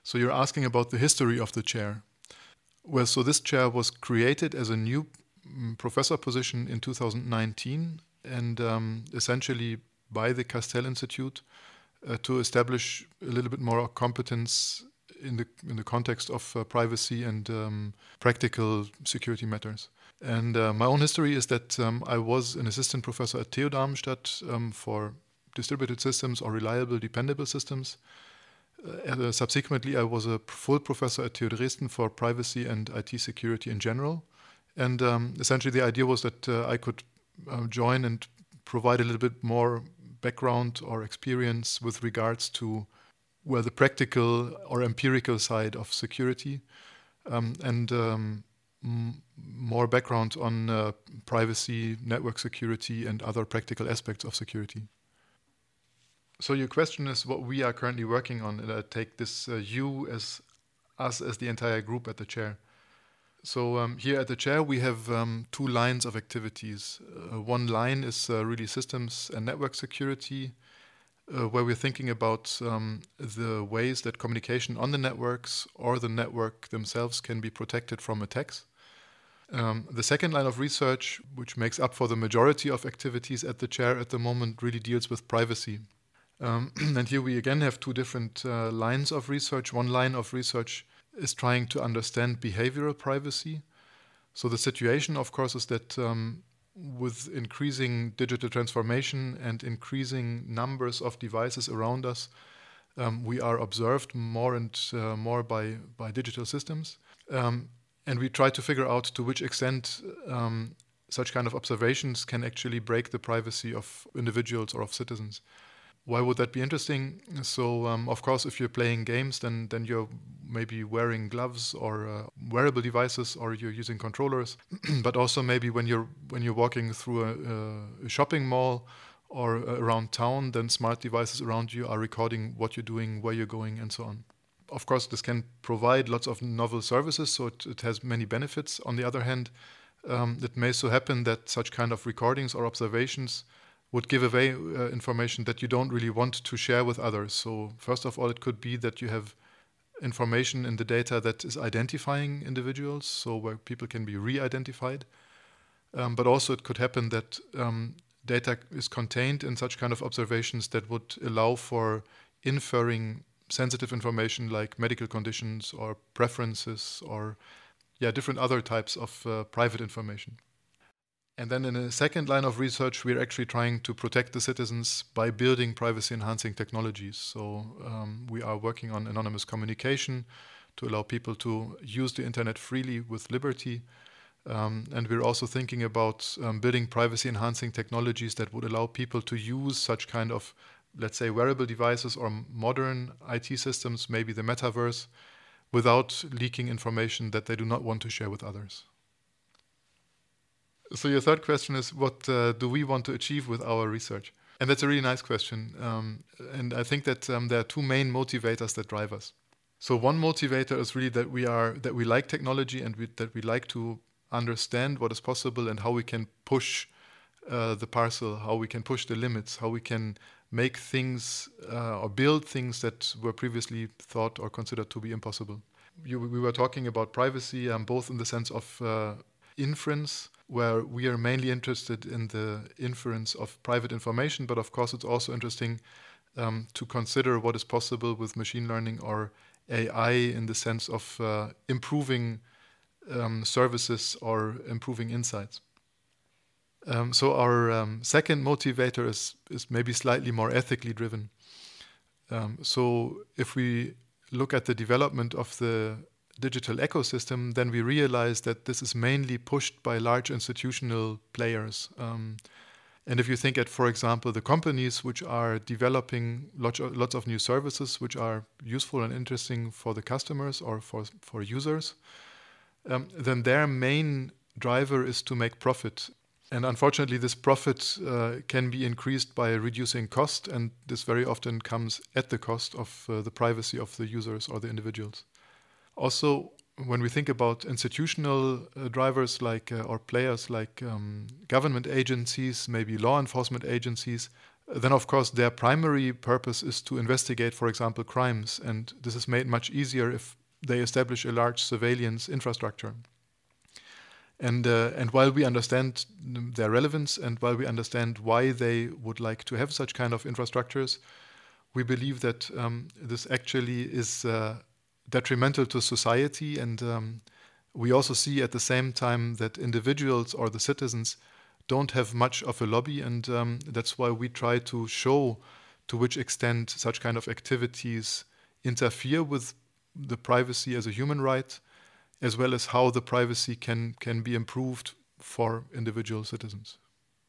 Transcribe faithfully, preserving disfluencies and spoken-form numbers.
So you're asking about the history of the chair. Well, so this chair was created as a new mm, professor position in two thousand nineteen, and um, essentially by the Castell Institute uh, to establish a little bit more competence in the in the context of uh, privacy and um, practical security matters. And uh, my own history is that um, I was an assistant professor at T U Darmstadt um, for distributed systems or reliable, dependable systems. Uh, subsequently, I was a full professor at T U Dresden for privacy and I T security in general. And um, essentially the idea was that uh, I could uh, join and provide a little bit more background or experience with regards to where the practical or empirical side of security um, and um, m- more background on uh, privacy, network security, and other practical aspects of security. So your question is what we are currently working on, and I take this uh, you as us as the entire group at the chair. So um, here at the chair we have um, two lines of activities. Uh, one line is uh, really systems and network security, uh, where we're thinking about um, the ways that communication on the networks or the network themselves can be protected from attacks. Um, the second line of research, which makes up for the majority of activities at the chair at the moment, really deals with privacy. Um, and here we again have two different uh, lines of research. One line of research is trying to understand behavioral privacy. So the situation, of course, is that um, with increasing digital transformation and increasing numbers of devices around us, um, we are observed more and uh, more by, by digital systems. Um, and we try to figure out to which extent um, such kind of observations can actually break the privacy of individuals or of citizens. Why would that be interesting? So, um, of course, if you're playing games, then then you're maybe wearing gloves or uh, wearable devices, or you're using controllers. But also maybe when you're when you're walking through a, a shopping mall or uh, around town, then smart devices around you are recording what you're doing, where you're going, and so on. Of course, this can provide lots of novel services, so it, it has many benefits. On the other hand, um, it may so happen that such kind of recordings or observations would give away uh, information that you don't really want to share with others. So first of all, it could be that you have information in the data that is identifying individuals, so where people can be re-identified. Um, but also it could happen that um, data is contained in such kind of observations that would allow for inferring sensitive information like medical conditions or preferences or yeah, different other types of uh, private information. And then in a second line of research, we're actually trying to protect the citizens by building privacy-enhancing technologies. So um, we are working on anonymous communication to allow people to use the internet freely with liberty. Um, and we're also thinking about um, building privacy-enhancing technologies that would allow people to use such kind of, let's say, wearable devices or modern I T systems, maybe the metaverse, without leaking information that they do not want to share with others. So your third question is, what uh, do we want to achieve with our research? And that's a really nice question. Um, and I think that um, there are two main motivators that drive us. So one motivator is really that we are that we like technology and we, that we like to understand what is possible and how we can push uh, the parcel, how we can push the limits, how we can make things uh, or build things that were previously thought or considered to be impossible. You, we were talking about privacy, um, both in the sense of uh, inference, where we are mainly interested in the inference of private information, but of course it's also interesting um, to consider what is possible with machine learning or A I in the sense of uh, improving um, services or improving insights. Um, so our um, second motivator is, is maybe slightly more ethically driven. Um, so if we look at the development of the digital ecosystem, then we realize that this is mainly pushed by large institutional players. Um, and if you think at, for example, the companies which are developing lots of, lots of new services which are useful and interesting for the customers or for, for users, um, then their main driver is to make profit. And unfortunately, this profit uh, can be increased by reducing cost, and this very often comes at the cost of uh, the privacy of the users or the individuals. Also, when we think about institutional uh, drivers like uh, or players like um, government agencies, maybe law enforcement agencies, then of course their primary purpose is to investigate, for example, crimes, and this is made much easier if they establish a large surveillance infrastructure. And uh, and while we understand their relevance and while we understand why they would like to have such kind of infrastructures, we believe that um, this actually is uh, detrimental to society, and um, we also see at the same time that individuals or the citizens don't have much of a lobby, and um, that's why we try to show to which extent such kind of activities interfere with the privacy as a human right, as well as how the privacy can, can be improved for individual citizens.